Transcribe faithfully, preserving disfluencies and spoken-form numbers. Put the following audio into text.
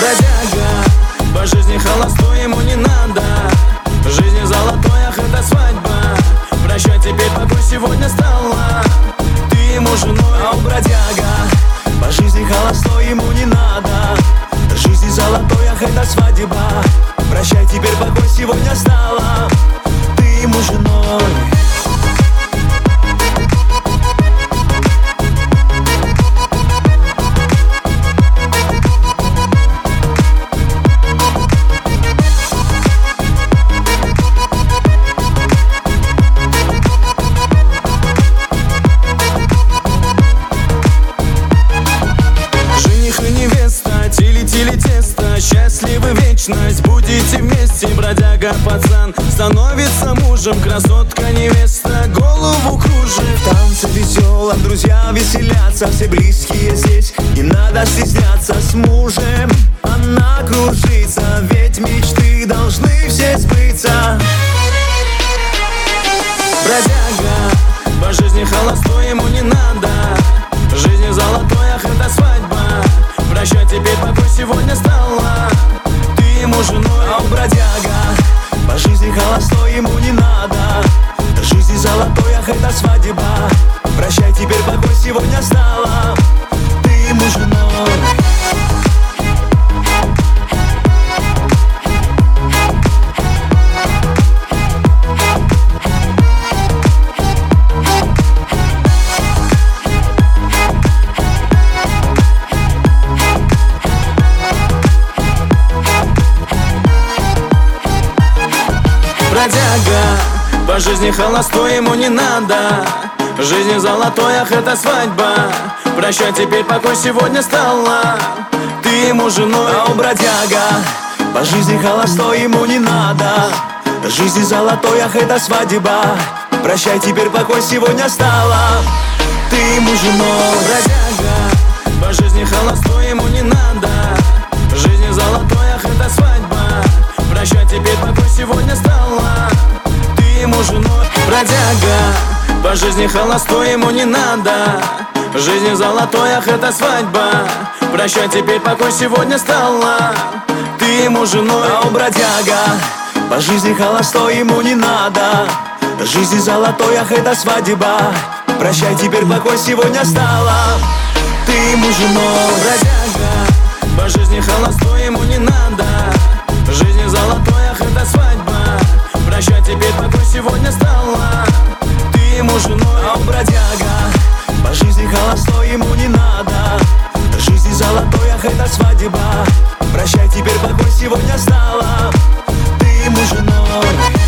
Бродяга, по жизни холостой, ему не надо. В жизни золотой, ах, это свадьба. Прощай, теперь покой сегодня стала. Ты ему женой, а он бродяга. По жизни холостой, ему не надо. В жизни золотой, ах, это свадьба. Прощай, теперь покой сегодня стала. Ты ему женой. Тили-тили тесто, счастливы вечность, будете вместе. Бродяга пацан становится мужем, красотка невеста голову кружит. В танце веселом друзья веселятся, все близкие здесь, не надо стесняться. С мужем она кружится, ведь мечты должны все сбыться. Бродяга, по жизни холостой, ему не надо. В жизни золотой, ах, это свадьба. Прощай, теперь покой сегодня стала. Ты ему женой, а он бродяга. По жизни холостой, ему не надо. В жизни золотой, ах, это свадьба. Прощай, теперь покой сегодня стала. Ты ему женой. Бродяга, по жизни холостой, ему не надо. В жизни золотой, ах, это свадьба. Прощай, теперь покой сегодня стала. Ты ему женой, а он бродяга. По жизни холостой, ему не надо. В жизни золотой, ах, это свадьба. Прощай, теперь покой сегодня стала. Ты ему женой. Бродяга, по жизни холостой, ему не надо. В жизни золотой, ах, это свадьба. Прощай, теперь покой сегодня стала. Ты ему женой. Бродяга, по жизни холостой, ему не надо. В жизни золотой, ах, это свадьба. Прощай, теперь покой сегодня стала. Ты ему женой, а он бродяга. По жизни холостой, ему не надо. В жизни золотой, ах, это свадьба. Прощай, теперь покой сегодня стала. Ты ему женой. Бродяга, по жизни холостой, ему не надо. В жизни золотой, ах, это свадьба. Прощай, теперь покой сегодня стала. Ты ему женой, а он бродяга. По жизни холостой, ему не надо. В жизни золотой, ах, это свадьба. Прощай, теперь покой сегодня стала. Ты ему женой.